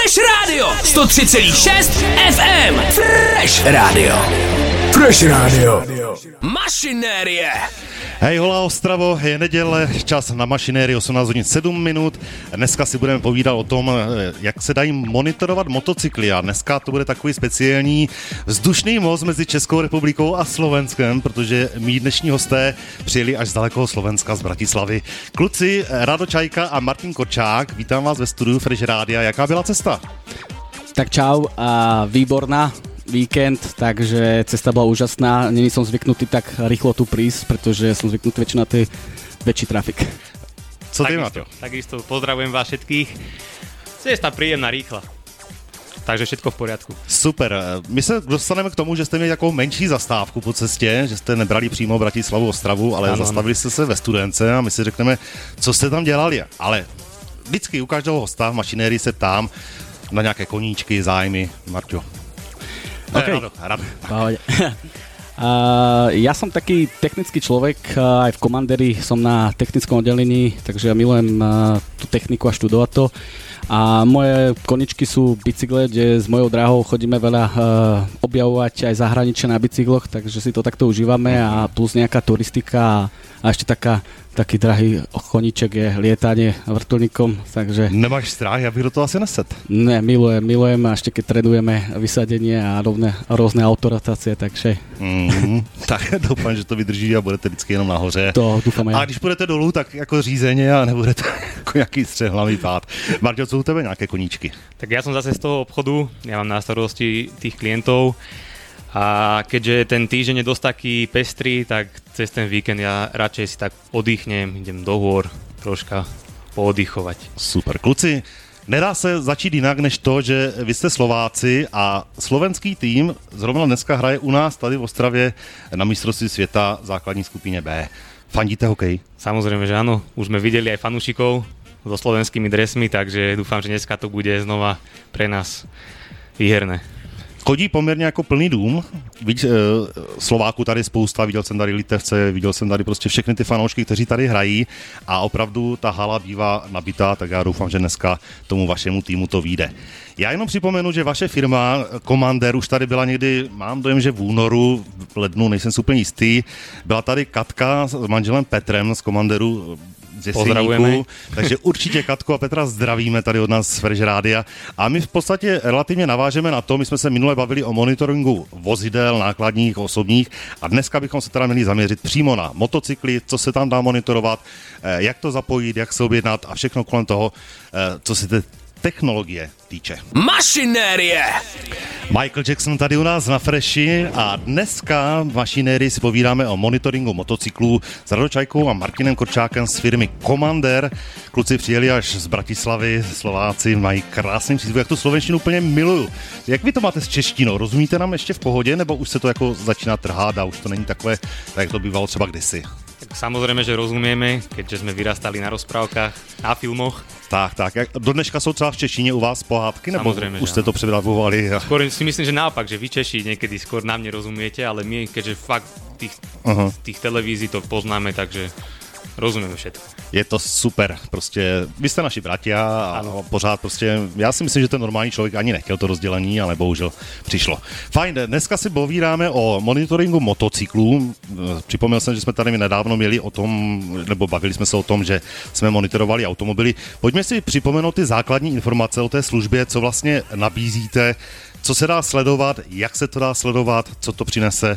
Fresh Radio 103,6 FM. Fresh Radio. Fresh Radio. Mašinérie. Hej, holá Ostravo, je neděle, čas na Mašinérii, 18 hodin 7 minut. Dneska si budeme povídat o tom, jak se dají monitorovat motocykly a dneska to bude takový speciální vzdušný most mezi Českou republikou a Slovenskem, protože mí dnešní hosté přijeli až z dalekého Slovenska, z Bratislavy. Kluci, Rado Čajka a Martin Korčák, vítám vás ve studiu Fresh Rádia. Jaká byla cesta? Tak čau, výborná. Víkend, takže cesta bola úžasná. Není som zvyknutý tak rýchlo tu prísť, pretože som zvyknutý väčšinou na tej väčší trafik. Co ty, Maťo? Takisto pozdravujem vás všetkých. Cesta príjemná, rýchla. Takže všetko v poriadku. Super. My se dostaneme k tomu, že jste měli takovou menší zastávku po cestě, že jste nebrali přímo Bratislavu, Ostravu, ale zastavili jste se ve Studence a my si řekneme, co jste tam dělali. Ale vždycky u každého hosta v Mašinérii se ptám na nějaké koníčky, zájmy. Marťo. Okay. Rado. Ja som taký technický človek, aj v komandéri som na technickom oddelení, takže ja milujem tú techniku a študovať to. A moje koničky sú bicykle, kde s mojou dráhou chodíme veľa objavovať aj zahraničie na bicykloch, takže si to takto užívame a plus nejaká turistika a ešte taký drahý koníček je lietanie vrtuľníkom, takže... Nemáš strach, ja bych do toho asi neset. Ne, milujem a ešte keď tradujeme vysadenie a rôzne autorotácie, takže... Tak doufám, že to vydrží a budete vždycky jenom nahoře. To dúfam aj. A když půjdete dolů, tak jako řízeně a nebudete jako nějaký střehlavý pád. Marťo, co u tebe nějaké koníčky? Tak ja som zase z toho obchodu, ja mám na starosti tých klientov a keďže ten týždeň je dosť taký pestrý, tak cez ten víkend ja radšej si tak oddychnem, idem do hôr troška pooddychovať. Super, kluci. Nedá se začít jinak, než to, že vy jste Slováci a slovenský tým zrovna dneska hraje u nás tady v Ostravě na mistrovství světa v základní skupině B. Fandíte hokej? Samozrejme, že áno. Už sme videli aj fanúšikov so slovenskými dresmi, takže dúfam, že dneska to bude znova pre nás výherné. Chodí poměrně jako plný dům, Slováků tady spousta, viděl jsem tady Litevce, viděl jsem tady prostě všechny ty fanoušky, kteří tady hrají a opravdu ta hala bývá nabitá, tak já doufám, že dneska tomu vašemu týmu to vyjde. Já jenom připomenu, že vaše firma Commander už tady byla někdy, mám dojem, že v únoru, v lednu, nejsem si úplně jistý, byla tady Katka s manželem Petrem z Commanderu, Pozdravujeme. Takže určitě Katku a Petra zdravíme tady od nás z Fresh Rádia. A my v podstatě relativně navážeme na to, my jsme se minule bavili o monitoringu vozidel, nákladních, osobních a dneska bychom se teda měli zaměřit přímo na motocykly, co se tam dá monitorovat, jak to zapojit, jak se objednat a všechno kolem toho, co se technologie týče. Mašinérie. Michael Jackson tady u nás na Freshi a dneska v Mašinérii si povídáme o monitoringu motocyklů s Radou Čajkou a Martinem Korčákem z firmy Commander. Kluci přijeli až z Bratislavy, Slováci mají krásný přízvuk, jak tu slovenštinu úplně miluju. Jak vy to máte s češtinou? Rozumíte nám ještě v pohodě, nebo už se to jako začíná trhát a už to není takové, tak jak to bývalo třeba kdysi? Tak samozrejme, že rozumieme, keďže sme vyrastali na rozprávkach, na filmoch. Tak. Do dneška jsou třeba v češtině u vás pohádky, nebo samozrejme, už jste to předávovali? Skôr si myslím, že naopak, že vy Češi niekedy skôr nám nerozumiete, ale my, keďže fakt tých televízií to poznáme, takže rozumieme všetko. Je to super, prostě vy jste naši bratia a pořád prostě, já si myslím, že ten normální člověk ani nechtěl to rozdělení, ale bohužel přišlo. Fajn, dneska si povídáme o monitoringu motocyklů. Připomněl jsem, že jsme tady nedávno měli o tom, nebo bavili jsme se o tom, že jsme monitorovali automobily. Pojďme si připomenout ty základní informace o té službě, co vlastně nabízíte, co se dá sledovat, jak se to dá sledovat, co to přinese.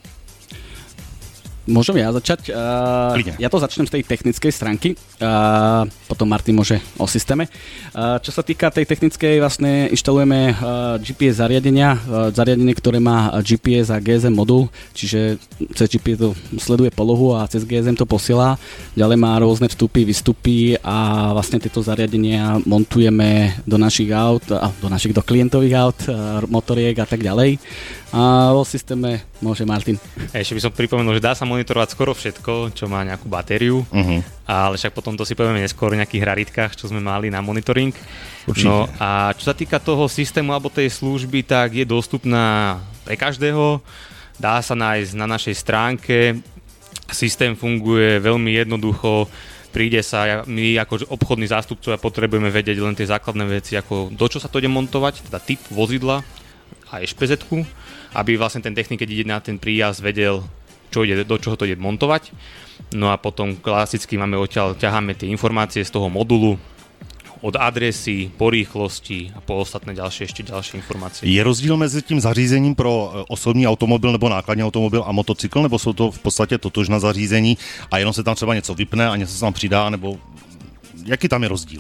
Môžem ja začať? Ja to začnem z tej technickej stránky, potom Martin môže o systéme. Čo sa týka tej technickej, vlastne inštalujeme GPS zariadenie, ktoré má GPS a GSM modul, čiže cez GPS to sleduje polohu a cez GSM to posiela. Ďalej má rôzne vstupy, výstupy a vlastne tieto zariadenia montujeme do našich aut, do klientových aut, motoriek a tak ďalej. A vo systéme môže Martin. Ešte by som pripomenul, že dá sa monitorovať skoro všetko, čo má nejakú batériu, ale však potom to si povieme neskôr o nejakých raritkách, čo sme mali na monitoring. Určite. No a čo sa týka toho systému alebo tej služby, tak je dostupná pre každého, dá sa nájsť na našej stránke. Systém funguje veľmi jednoducho, príde sa, my ako obchodní zástupcovia potrebujeme vedieť len tie základné veci, ako do čo sa to ide montovať, teda typ vozidla a SPZ-ku, aby vlastne ten technik, keď ide na ten príjazd, vedel, do čoho to ide montovať. No a potom klasicky ťaháme tie informácie z toho modulu, od adresy, po rýchlosti a po ostatné ďalšie informácie. Je rozdíl mezi tím zařízením pro osobní automobil nebo nákladní automobil a motocykl, nebo jsou to v podstatě totožná zařízení a jenom se tam třeba něco vypne a něco se tam přidá, nebo jaký tam je rozdíl?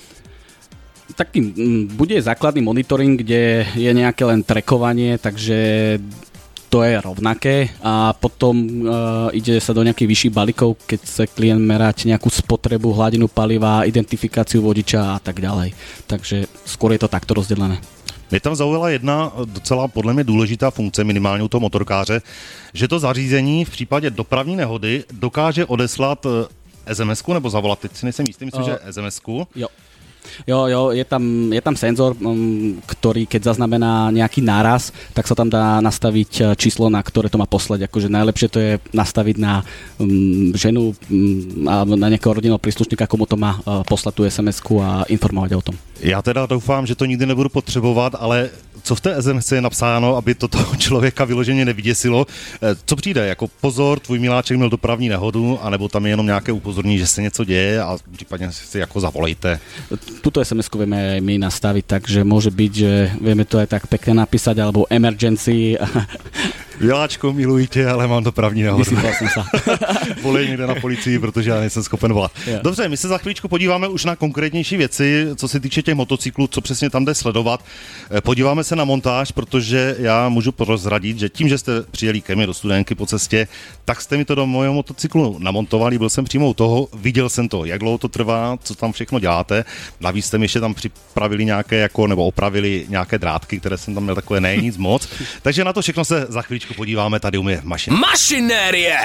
Taký bude základný monitoring, kde je nejaké len trackovanie, takže to je rovnaké a potom ide sa do nejakých vyšších balíkov, keď chce klient merať nejakú spotrebu, hladinu paliva, identifikáciu vodiča a tak ďalej. Takže skôr je to takto rozdelené. Mě tam zaujala jedna docela podle mě důležitá funkce minimálně u toho motorkáře, že to zařízení v případě dopravní nehody dokáže odeslat SMS-ku nebo zavolat, teď si nejsem jistý, myslím, že SMS-ku. Jo, je tam senzor, ktorý keď zaznamená nejaký náraz, tak sa tam dá nastaviť číslo, na ktoré to má poslať. Akože najlepšie to je nastaviť na ženu a na nejakého rodinného príslušníka, komu to má poslať tú SMS-ku a informovať o tom. Já teda doufám, že to nikdy nebudu potřebovat, ale co v té SMS je napsáno, aby to toho člověka vyloženě nevyděsilo? Co přijde? Jako pozor, tvůj miláček měl dopravní nehodu, anebo tam je jenom nějaké upozornění, že se něco děje a případně si jako zavolejte? Tuto SMS-ku vieme aj my nastaviť, takže môže byť, že vieme to aj tak pekne napísať, alebo emergency. Miláčko, miluji tě, ale mám dopravní nehodu. Vysypal jsem se. Volej někde na policii, protože já nejsem schopen volat. Yeah. Dobře, my se za chvíličku podíváme už na konkrétnější věci, co se týče těch motocyklů, co přesně tam jde sledovat. Podíváme se na montáž, protože já můžu prozradit, že tím, že jste přijeli ke mně do Studénky po cestě, tak jste mi to do mojho motocyklu namontovali, byl jsem přímo u toho, viděl jsem to, jak dlouho to trvá, co tam všechno děláte. Navíc jste mi ještě tam připravili nějaké, nebo opravili nějaké drátky, které jsem tam měl takové ne nic moc. Takže na to všechno se za chvíličku podíváme tady u mě v mašině. Mašinérie!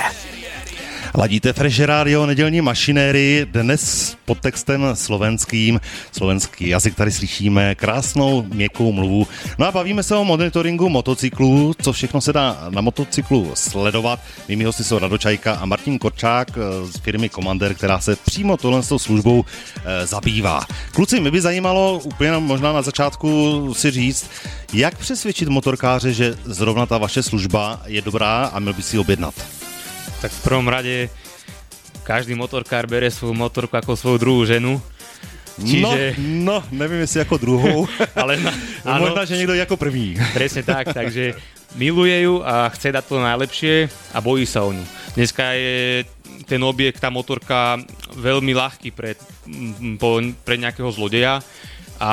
Ladíte Fresh Radio, nedělní mašinérii, dnes pod textem slovenským. Slovenský jazyk tady slyšíme, krásnou měkkou mluvu. No a bavíme se o monitoringu motocyklů, co všechno se dá na motocyklu sledovat. Mými hosty jsou Rado Čajka a Martin Korčák z firmy Commander, která se přímo tohle s tou službou zabývá. Kluci, mě by zajímalo úplně možná na začátku si říct, jak přesvědčit motorkáře, že zrovna ta vaše služba je dobrá a měl by si objednat. Tak v prvom rade každý motorkár bere svoju motorku ako svoju druhú ženu. Čiže... No, neviem, jestli ako druhou, ale áno, možná, že niekto ako první. Presne tak, takže miluje ju a chce dať to najlepšie a bojí sa o ňu. Dneska je ten objekt, tá motorka veľmi ľahký pre nejakého zlodeja a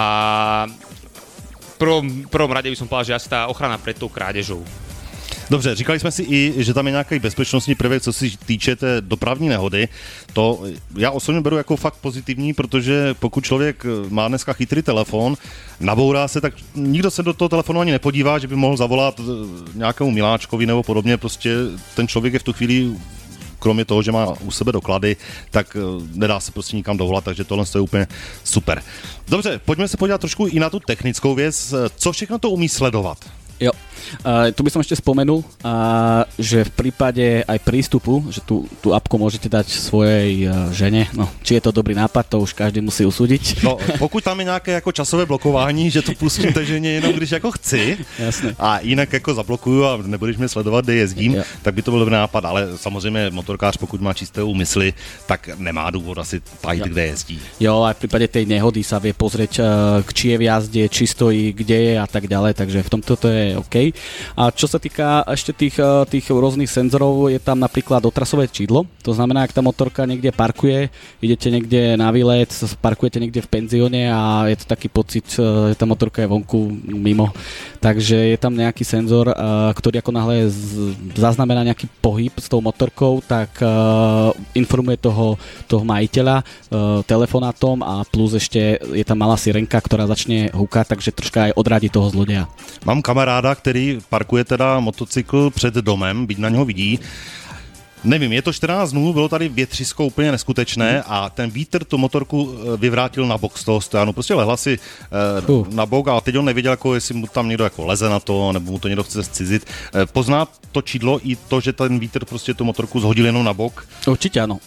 v prvom rade by som povedal, že asi tá ochrana pred tou krádežou. Dobře, říkali jsme si i, že tam je nějaký bezpečnostní prvek, co se týče té dopravní nehody. To já osobně beru jako fakt pozitivní, protože pokud člověk má dneska chytrý telefon, nabourá se, tak nikdo se do toho telefonu ani nepodívá, že by mohl zavolat nějakému miláčkovi nebo podobně. Prostě ten člověk je v tu chvíli, kromě toho, že má u sebe doklady, tak nedá se prostě nikam dovolat, takže tohle je úplně super. Dobře, pojďme se podívat trošku i na tu technickou věc. Co všechno to umí sledovat? Jo, tu by som ešte spomenul, že v prípade aj prístupu, že tú apku môžete dať svojej žene, no či je to dobrý nápad, to už každý musí usúdiť. No, pokud tam je nějaké jako časové blokování, že to pustím té ženě jenom když jako chci. Jasne. A jinak jako zablokuju a nebudeš mě sledovat, kde jezdím, tak by to byl dobrý nápad, ale samozřejmě motorkář, pokud má čisté úmysly, tak nemá důvod asi tajit, kde jezdí. Jo, aj v prípade tej nehody sa vie pozrieť, či je v jazde, či stojí, kde je a tak ďalej, takže v tomto to je OK. A čo sa týka ešte tých rôznych senzorov, je tam napríklad otrasové čidlo. To znamená, ak tá motorka niekde parkuje, idete niekde na výlet, parkujete niekde v penzióne a je to taký pocit, že tá motorka je vonku mimo. Takže je tam nejaký senzor, ktorý ako náhle zaznamená nejaký pohyb s tou motorkou, tak informuje toho majiteľa telefonátom a plus ešte je tam malá sirenka, ktorá začne húkať, takže troška aj odradí toho zlodeja. Mám kamaráda, který parkuje teda motocykl před domem, byť na něho vidí. Nevím, je to 14 dnů, bylo tady větřisko úplně neskutečné a ten vítr tu motorku vyvrátil na bok z toho stojanu. Prostě lehla si na bok a teď on nevěděl, jako jestli mu tam někdo jako leze na to, nebo mu to někdo chce zcizit. Pozná to čidlo i to, že ten vítr prostě tu motorku zhodil jenom na bok? Určite áno.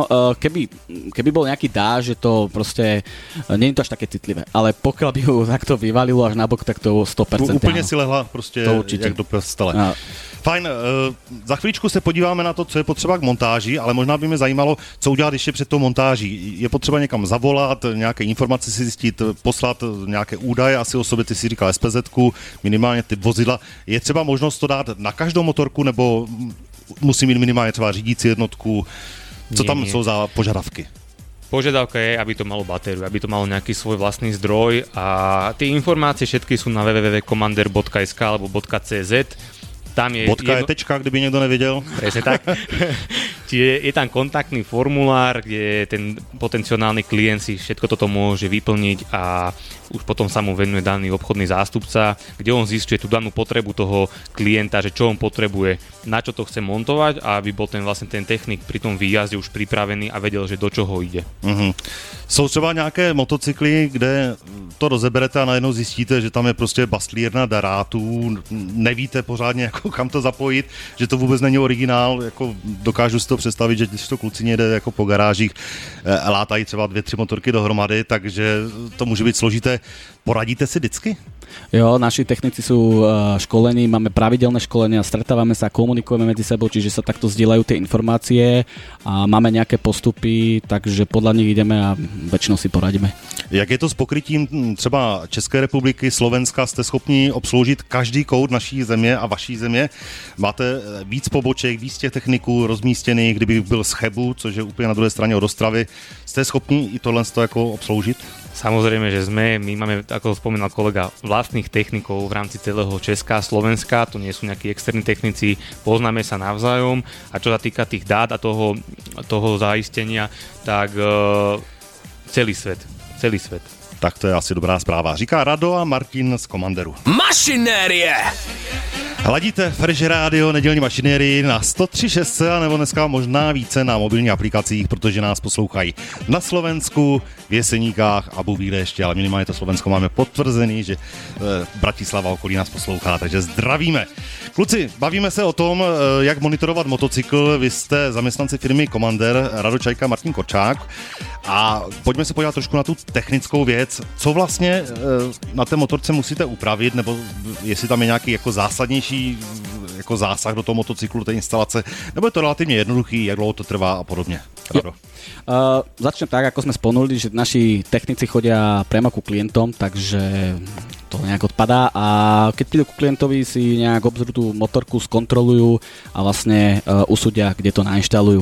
Keby bol nejaký dáž, že to proste nie je to až také citlivé, ale pokiaľ by ho takto vyvalilo až na bok, tak to 100% Úplně áno. si lehla prostě jak do pestele. Fajn, za chvíličku se podíváme na to, co je potřeba k montáži, ale možná by mě zajímalo, co udělat ještě před tou montáží. Je potřeba někam zavolat, nějaké informace si zjistit, poslat nějaké údaje, asi o sobě ty si říkal SPZ-ku, minimálně typ vozidla. Je třeba možnost to dát na každou motorku, nebo musí mít minimálně třeba řídící jednotku? Co tam jsou za požadavky? Požiadavka je, aby to malo batériu, aby to malo nejaký svoj vlastný zdroj a tie informácie všetky sú na www.commander.sk alebo .cz. Tam je tečka, kdyby někdo nevěděl. Presne tak. Čiže je tam kontaktný formulár, kde ten potenciálny klient si všetko toto môže vyplniť a už potom sa mu venuje daný obchodný zástupca, kde on zistuje tú danú potrebu toho klienta, že čo on potrebuje, na čo to chce montovať a aby bol ten technik pri tom výjazde už pripravený a vedel, že do čoho ide. Mm-hmm. Jsou třeba nějaké motocykly, kde to rozeberete a najednou zjistíte, že tam je prostě bastlírna darátů, nevíte pořádně, jako kam to zapojit, že to vůbec není originál, jako dokážu si to představit, že když to kluci někde jako po garážích látají třeba 2-3 motorky dohromady, takže to může být složité. Poradíte si vždycky? Jo, naši technici sú školení, máme pravidelné školenia, stretávame sa, komunikujeme medzi sebou, čiže sa takto zdieľajú tie informácie a máme nejaké postupy, takže podľa nich ideme a väčšinou si poradíme. Jak je to s pokrytím třeba České republiky, Slovenska? Jste schopni obsloužit každý kout naší země a vaší země? Máte víc poboček, víc těch techniků rozmístěných, kdyby byl z Chebu, což je úplně na druhé straně od Ostravy. Jste schopni i tohle jako obsloužit? Samozrejme, že sme. My máme, ako spomínal kolega, vlastných technikov v rámci celého Česka a Slovenska. To nie sú nejakí externí technici, poznáme sa navzájom. A čo sa týka tých dát a toho zaistenia, tak celý svet. Tak to je asi dobrá zpráva. Říká Rado a Martin z Commanderu. Mašinérie! Hladíte Fresh Radio, nedělní mašinérii na 103.6 nebo dneska možná více na mobilních aplikacích, protože nás poslouchají na Slovensku, v Jeseníkách a Bůh ví ještě, ale minimálně to Slovensko máme potvrzený, že Bratislava okolí nás poslouchá, takže zdravíme. Kluci, bavíme se o tom, jak monitorovat motocykl. Vy jste zaměstnanci firmy Commander, Rado Čajka, Martin Korčák. A pojďme se podívat trošku na tu technickou věc. Co vlastně na té motorce musíte upravit, nebo jestli tam je nějaký jako zásadnější jako zásah do toho motocyklu, té instalace, nebo je to relativně jednoduchý, jak dlouho to trvá a podobně? Rado. Začnem tak, ako sme spomenuli, že naši technici chodia priamo ku klientom, takže to nejak odpadá a keď prídu ku klientovi, si nejak obzrú tú motorku, skontrolujú a vlastne usúdia, kde to nainštalujú.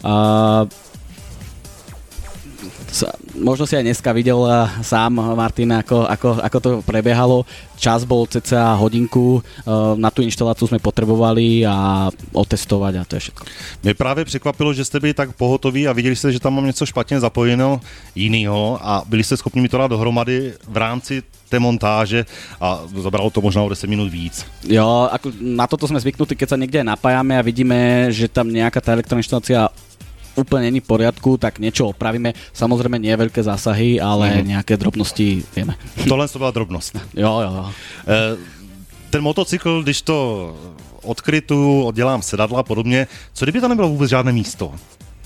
Možno si aj dneska videl sám, Martin, ako to prebiehalo. Čas bol cca hodinku, na tú inštaláciu sme potrebovali a otestovať a to je všetko. Mě právě překvapilo, že jste byli tak pohotoví a viděli jste, že tam mám něco špatně zapojeno jinýho a byli jste schopni mi to dát dohromady v rámci té montáže a zabralo to možná o 10 minút víc. Jo, na toto sme zvyknutí, keď sa niekde napájame a vidíme, že tam nejaká tá elektroinštalácia úplne není v poriadku, tak niečo opravíme. Samozrejme nie veľké zásahy, ale nejaké drobnosti vieme. Tohle to byla drobnost. Jo. Ten motocykl, když to odkrytu, oddělám sedadla a podobně, co kdyby to nebylo vůbec žádné místo?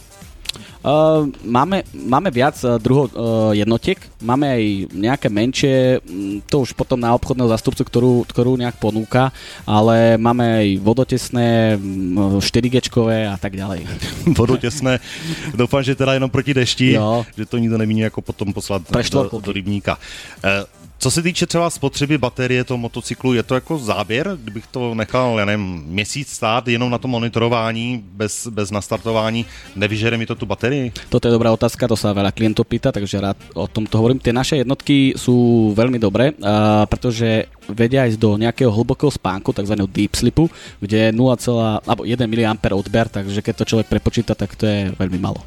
Máme viac druhov jednotiek, máme aj nejaké menšie, to už potom na obchodného zástupcu, ktorú nejak ponúka, ale máme aj vodotesné, 4G-čkové a tak ďalej. Vodotesné, doufám, že teda jenom proti dešti, jo. Že to nikdo nemíní jako potom poslat do rybníka. Co se týče třeba spotřeby baterie toho motocyklu, je to jako záběr, kdybych to nechal, já nevím, měsíc stát jenom na to monitorování, bez nastartování, nevyžere mi to tu baterii? Toto je dobrá otázka, to sa veľa klientov pýta, takže rád o tomto hovorím. Tie naše jednotky sú veľmi dobré, pretože vedia ísť do nejakého hlbokého spánku, takzvaného deep sleepu, kde je 1 mA odber, takže keď to človek prepočíta, tak to je veľmi málo.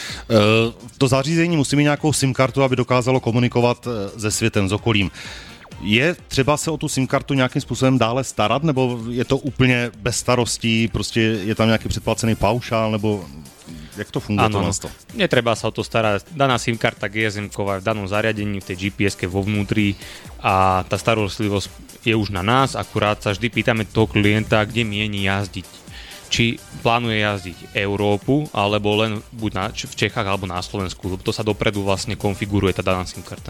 To zařízení musí mít nějakou SIM kartu, aby dokázalo komunikovat se světem, s okolím. Je třeba se o tu SIM kartu nějakým způsobem dále starat, nebo je to úplně bez starostí, prostě je tam nějaký předplacený paušál, nebo jak to funguje? Áno, netreba sa o to starať. Daná SIM karta GSM-ková je v danom zariadení, v tej GPS-ke vo vnútri a tá starostlivosť je už na nás, akurát sa vždy pýtame toho klienta, kde mieni jazdiť. Či plánuje jazdiť Európu, alebo len buď v Čechách, alebo na Slovensku. To sa dopredu vlastne konfiguruje tá daná SIM karta.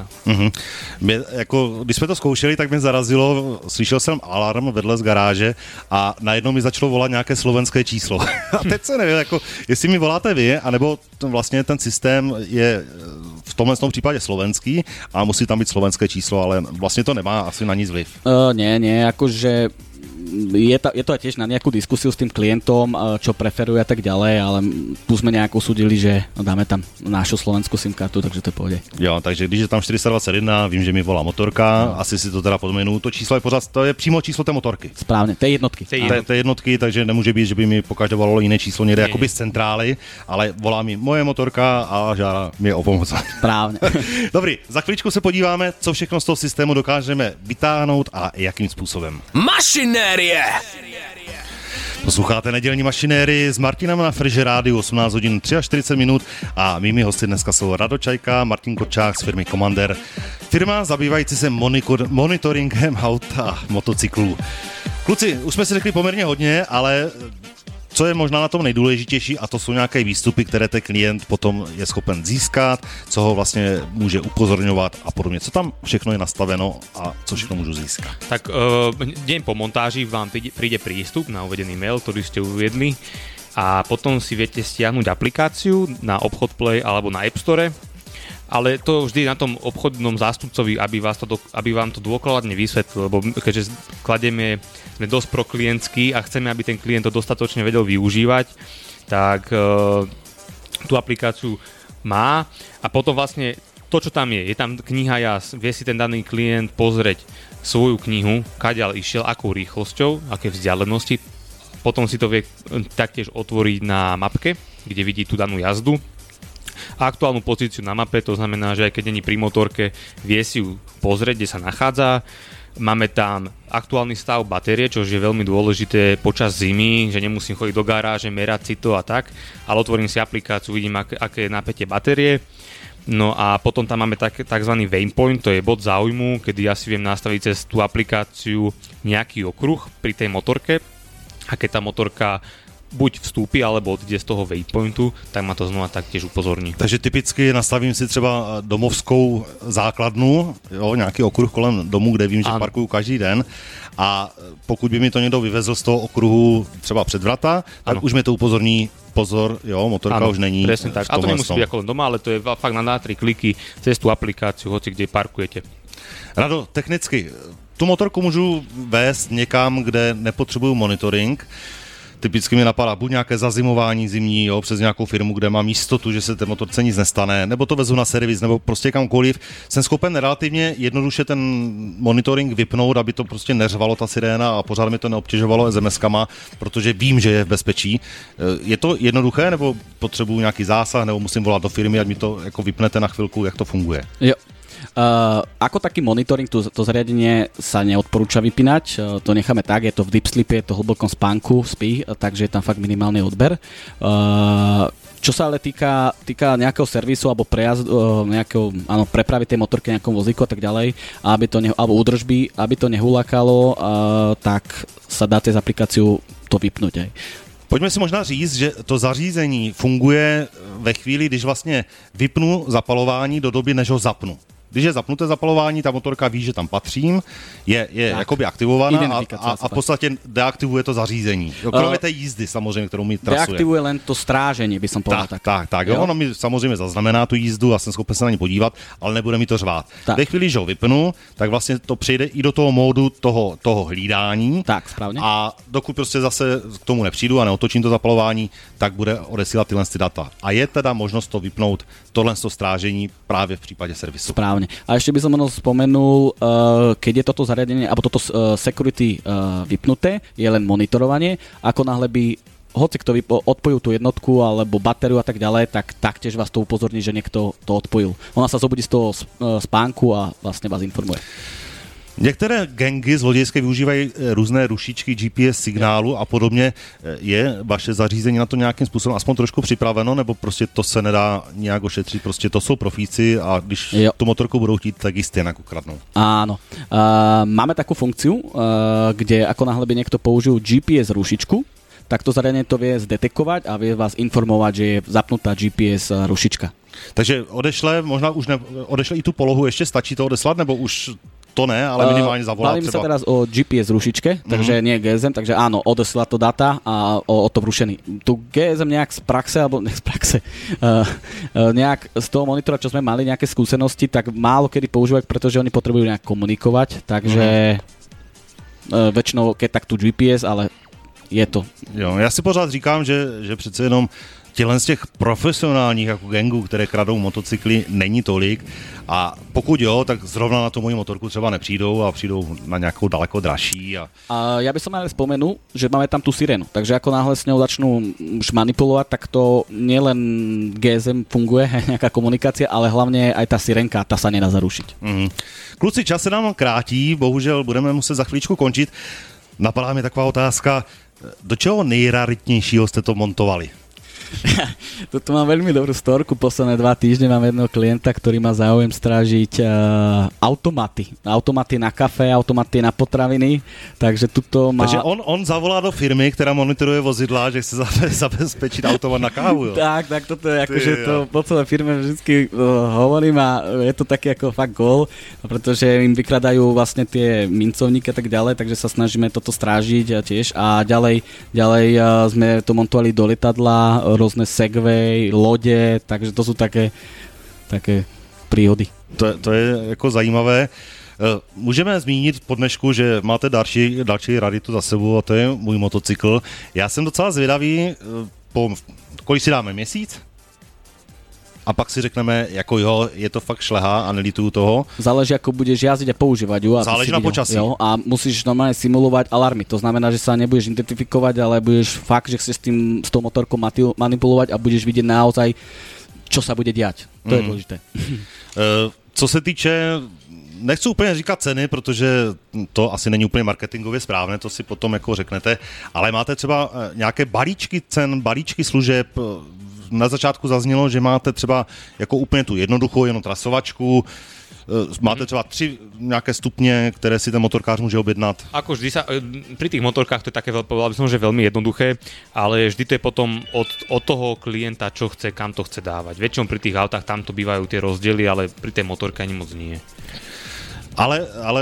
Když jsme to zkoušeli, tak mě zarazilo, slyšel jsem alarm vedle z garáže a najednou mi začalo volat nějaké slovenské číslo. A teď se nevím, jestli mi voláte vy, anebo vlastně ten systém je v tomhle případě slovenský a musí tam být slovenské číslo, ale vlastně to nemá asi na nic vliv. Nie, akože je to aj tiež na nejakú diskusiu s tým klientom, čo preferuje a tak ďalej, ale tu sme nejako súdili, že dáme tam našu slovenskú SIM kartu, takže to pôjde. Jo, takže když je tam 421, vím, že mi volá motorka, asi si to teda podmenu, to číslo je pořád, to je přímo číslo té motorky. Správne, té jednotky. Té jednotky, takže nemůže být, že by mi pokaždé volalo jiné číslo někde jakoby z centrály, ale volá mi moje motorka a žádá mi o pomoc. Správne. Dobrý, za chvíličku se podíváme, co všechno z toho systému dokážeme vytáhnout a jakým způsobem. Mašinérie! Posloucháte nedělní mašinérii s Martinem na Fresh Rádiu, 18 hodin 43 minut a mými hosty dneska jsou Rado Čajka, Martin Korčák z firmy Commander. Firma zabývající se monitoringem aut a motocyklů. Kluci, už jsme si řekli poměrně hodně, ale co je možná na tom nejdůležitější, a to jsou nějaké výstupy, které ten klient potom je schopen získat, co ho vlastně může upozorňovat a podobně. Co tam všechno je nastaveno a co všechno můžu získat? Tak deň po montáži vám príde prístup na uvedený mail, ktorý ste uviedli a potom si viete stiahnuť aplikáciu na Obchod Play alebo na App Store. Ale to vždy na tom obchodnom zástupcovi, aby vám to dôkladne vysvetlil, lebo keďže sme dosť proklientskí a chceme, aby ten klient to dostatočne vedel využívať, tak tú aplikáciu má a potom vlastne to, čo tam je tam kniha jazd, vie si ten daný klient pozrieť svoju knihu, kadiaľ išiel, akou rýchlosťou, aké vzdialenosti, potom si to vie taktiež otvoriť na mapke, kde vidí tú danú jazdu, a aktuálnu pozíciu na mape, to znamená, že aj keď není pri motorke, vie si ju pozrieť, kde sa nachádza. Máme tam aktuálny stav batérie, čo je veľmi dôležité počas zimy, že nemusím chodiť do garáže, merať si to a tak, ale otvorím si aplikáciu, vidím, aké je napätie batérie. No a potom tam máme tzv. Waypoint, to je bod záujmu, kedy ja si viem nastaviť cez tú aplikáciu nejaký okruh pri tej motorke a keď tá motorka buď vstúpi, alebo odjde z toho waypointu, tak ma to znova taktiež upozorní. Takže typicky nastavím si třeba domovskou základnu, jo, nějaký okruh kolem domu, kde vím, že parkuju každý den a pokud by mi to někdo vyvezl z toho okruhu třeba před vrata, tak už mi to upozorní, pozor, jo, motorka už není. Presne tak. A to nemusí byť ako len doma, ale to je fakt na 3 kliky cez tú aplikáciu, hoci kde parkujete. Rado, technicky, tu motorku můžu vést někam, kde nepotřebuju monitoring. Typicky mi napadá buď nějaké zazimování zimní, jo, přes nějakou firmu, kde mám jistotu, že se té motorce nic nestane, nebo to vezu na servis, nebo prostě kamkoliv. Jsem schopen relativně jednoduše ten monitoring vypnout, aby to prostě neřvalo ta siréna a pořád mi to neobtěžovalo SMS-kama, protože vím, že je v bezpečí. Je to jednoduché, nebo potřebuju nějaký zásah, nebo musím volat do firmy, ať mi to jako vypnete na chvilku, jak to funguje? Jo. Ako taký monitoring, to zariadenie sa neodporúča vypínať, to necháme tak, je to v deep sleepe, je to hlbokom spánku, spí, takže je tam fakt minimálny odber. Čo sa ale týka nejakého servisu alebo prejazdu, prepravy tej motorky na nejakom vozíku a tak ďalej, alebo údržby, aby to nehulákalo, tak sa dá cez aplikáciu to vypnúť aj. Pojďme si možná říct, že to zařízení funguje ve chvíli, když vlastně vypnu zapalování do doby, než ho zapnu. Když je zapnuté zapalování, ta motorka ví, že tam patřím, je jakoby aktivovaná a v podstatě deaktivuje to zařízení. Kromě té jízdy samozřejmě, kterou mi trasuje. Deaktivuje len to strážení, by som povedal tak. Tak. Ono mi samozřejmě zaznamená tu jízdu a jsem schopen se na ní podívat, ale nebude mi to řvát. Ve chvíli, že ho vypnu, tak vlastně to přejde i do toho módu toho hlídání. Tak, správně. A dokud prostě zase k tomu nepřijdu a neotočím to zapalování, tak bude odesílat tyhle data. A je teda možnost to vypnout, tohle strážení právě v případě servisu. Správne. A ešte by som spomenul, keď je toto zariadenie, alebo toto security vypnuté, je len monitorovanie, ako náhle by hoci kto odpojil tú jednotku alebo batériu a tak ďalej, tak taktiež vás to upozorní, že niekto to odpojil. Ona sa zobudí z toho spánku a vlastne vás informuje. Některé gangy zlodějské využívají různé rušičky GPS signálu a podobně. Je vaše zařízení na to nějakým způsobem aspoň trošku připraveno, nebo prostě to se nedá nějak ošetřit? Prostě to jsou profíci a když tu motorku budou chtít, tak jistě jinak ukradnou. Áno. Máme takú funkciu, kde ako náhle by niekto použil GPS rušičku, tak to zariadenie to vie zdetekovať a vie vás informovať, že je zapnutá GPS rušička. Takže možná už odešle i tu polohu, ještě stačí to odeslat, nebo už to ne, ale minimálně zavolat Bavím třeba. sa teraz o GPS rušičke, takže nie GSM, takže áno, odesla to data a o to vrušený. Tu GSM nejak z praxe, alebo ne z praxe, nejak z toho monitora, čo sme mali nejaké skúsenosti, tak málo kedy používať, pretože oni potrebujú nejak komunikovať, takže väčšinou keď tak tu GPS, ale je to. Jo, já si pořád říkám, že přece jenom z těch profesionálních jako gangů, které kradou motocykly, není tolik a pokud jo, tak zrovna na tu moji motorku třeba nepřijdou a přijdou na nějakou daleko dražší. A ja by som ale spomenul, že máme tam tú sirénu, takže ako náhle s ňou začnú už manipulovať, tak to nielen GSM funguje, nejaká komunikácia, ale hlavne aj tá sirenka, tá sa nedá zarušiť. Kluci, čas se nám krátí, bohužel budeme muset za chvíličku končit. Napadá mi taková otázka, do čeho nejraritnějšího jste to montovali? Toto mám veľmi dobrú storku. Posledné 2 týždne mám jedného klienta, ktorý má záujem strážiť automaty. Automaty na kafe, automaty na potraviny. Takže tuto má... Takže on zavolá do firmy, která monitoruje vozidla, že chce zabezpečit automat na kávu. Jo? Tak toto je akože to po celé firme vždycky hovorím a je to taký ako fakt gól, pretože im vykradajú vlastne tie mincovníky a tak ďalej, takže sa snažíme toto strážiť tiež. A ďalej sme to montovali do lietadla, rôzne segway, lode, takže to sú také príhody. To je jako zajímavé. Můžeme zmínit po dnešku, že máte další raritu za sebou a to je můj motocykl. Já jsem docela zvědavý, kolik si dáme, měsíc? A pak si řekneme, jako jo, je to fakt šlehá a nelituju toho. Záleží, ako budeš jazdiť a používať ju. Záleží na počasí. Jo, a musíš normálne simulovať alarmy. To znamená, že sa nebudeš identifikovať, ale budeš fakt, že chceš s tou motorkou manipulovať a budeš vidieť naozaj, čo sa bude diať. To je dôležité. Co se týče, nechci úplně říkat ceny, protože to asi není úplně marketingově správné, to si potom jako řeknete, ale máte třeba nějaké balíčky cen, balíčky služeb. Na začátku zaznělo, že máte třeba jako úplně tu jednoduchou, jenom trasovačku, máte třeba 3 nějaké stupně, které si ten motorkář může objednat. Ako vždy sa, pri tých motorkách to je také, povedal by som, že veľmi jednoduché, ale vždy to je potom od toho klienta, čo chce, kam to chce dávať. Väčšinou pri tých autách tam to bývajú tie rozdiely, ale pri tej motorke ani moc nie. Ale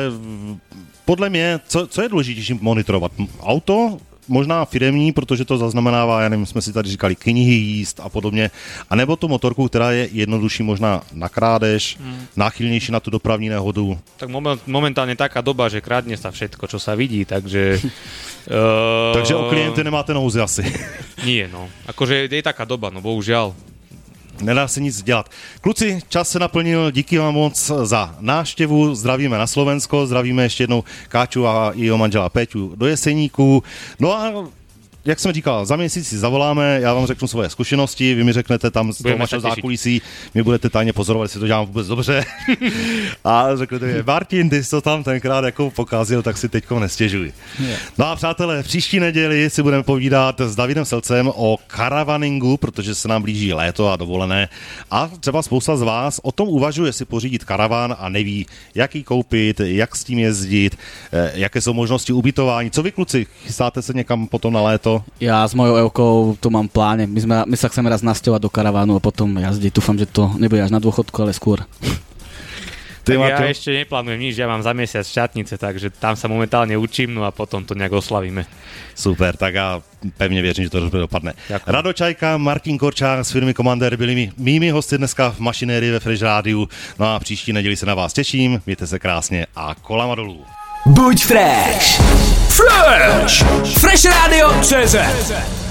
podle mě, co je důležitější monitorovat? Auto, možná firemní, protože to zaznamenává, já nevím, jsme si tady říkali knihy jíst a podobně, anebo tu motorku, která je jednodušší možná na krádež, náchylnější na tu dopravní nehodu. Tak momentálne taká doba, že krádne sa všetko, čo sa vidí, takže... Takže o klienty nemáte nouzy asi. Nie, no. Akože je taká doba, no bohužiaľ. Nedá se nic dělat. Kluci, čas se naplnil, díky vám moc za návštěvu, zdravíme na Slovensko, zdravíme ještě jednou Káču a jeho manžela Péťu do Jeseníků. No a jak jsem říkal, za měsíc si zavoláme, já vám řeknu svoje zkušenosti, vy mi řeknete tam z toho vašeho zákulisí, my budete tajně pozorovat, jestli to dělám vůbec dobře. A řeknete mi, Martin, ty jsi to tam tenkrát jako pokazil, tak si teďko nestěžuj. No a přátelé, příští neděli si budeme povídat s Davidem Selcem o karavaningu, protože se nám blíží léto a dovolené. A třeba spousta z vás o tom uvažuje, si pořídit karavan a neví, jak ji koupit, jak s tím jezdit, jaké jsou možnosti ubytování. Co vy, kluci, chystáte se někam potom na léto? Ja s mojou Evkou to mám v pláne. My sa chceme raz nasťovať do karavánu a potom jazdiť. Dúfam, že to nebude až na dôchodku, ale skôr. Ja ešte neplánujem nič, ja mám za mesiac šatnice, takže tam sa momentálne učím, no a potom to nejak oslavíme. Super, tak já pevně věřím, že to dobře dopadne. Ďakujem. Rado Čajka, Martin Korčák z firmy Commander byli mými hosty dneska v Mašinérii ve Fresh Rádiu. No a příští neděli se na vás těším, mějte se krásně a kolama dolů. Buď fresh! Fresh! Fresh Radio CZ